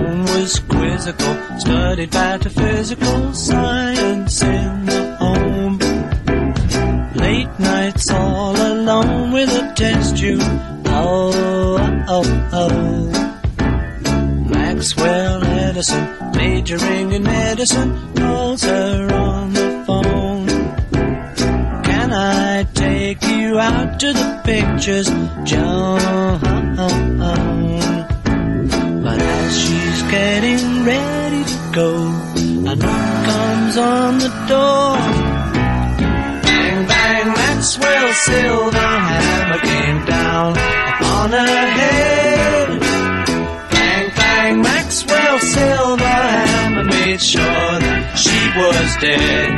tone was quizzical, studied metaphysical science in the home. Late nights all alone with a test tube. Maxwell Edison, majoring in medicine, calls her on the phone. Can I take you out to the pictures, Joan? But as she's getting ready to go, a knock comes on the door. Bang, bang, Maxwell's silver hammer came down upon her head. Bang, bang, Maxwell's silver hammer made sure that she was dead.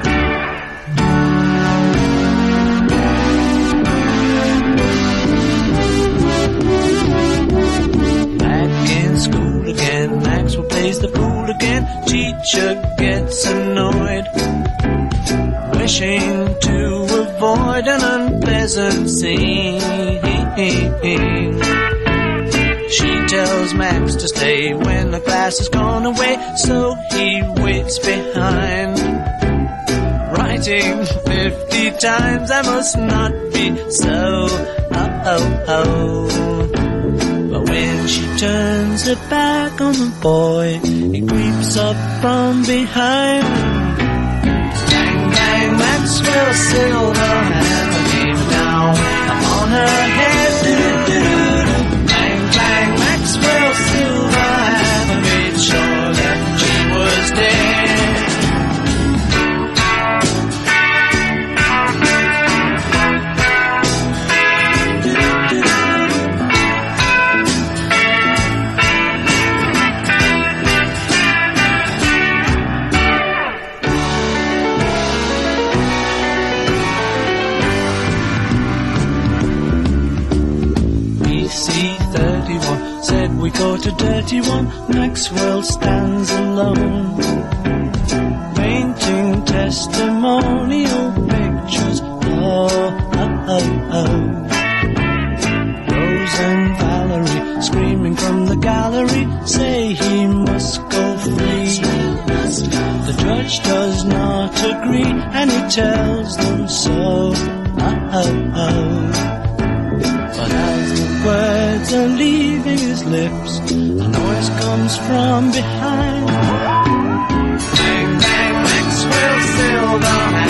School again, Maxwell plays the fool again. Teacher gets annoyed, wishing to avoid an unpleasant scene. She tells Max to stay when the class has gone away, so he waits behind, writing 50 times, I must not be so. But when she turns her back on the boy, he creeps up from behind. Bang, bang, Maxwell's silver hammer came down upon her head. Bang, bang, Maxwell's silver hammer made sure that she was dead. Said we go to Dirty One. Maxwell stands alone, painting testimonial pictures. Rose and Valerie, screaming from the gallery, say he must go free. The judge does not agree, and he tells them so. But as the words are leaving his lips, a noise comes from behind. Bang, bang, Maxwell's silver